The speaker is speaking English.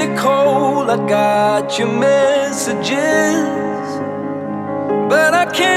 me cold. I got your messages, but I can't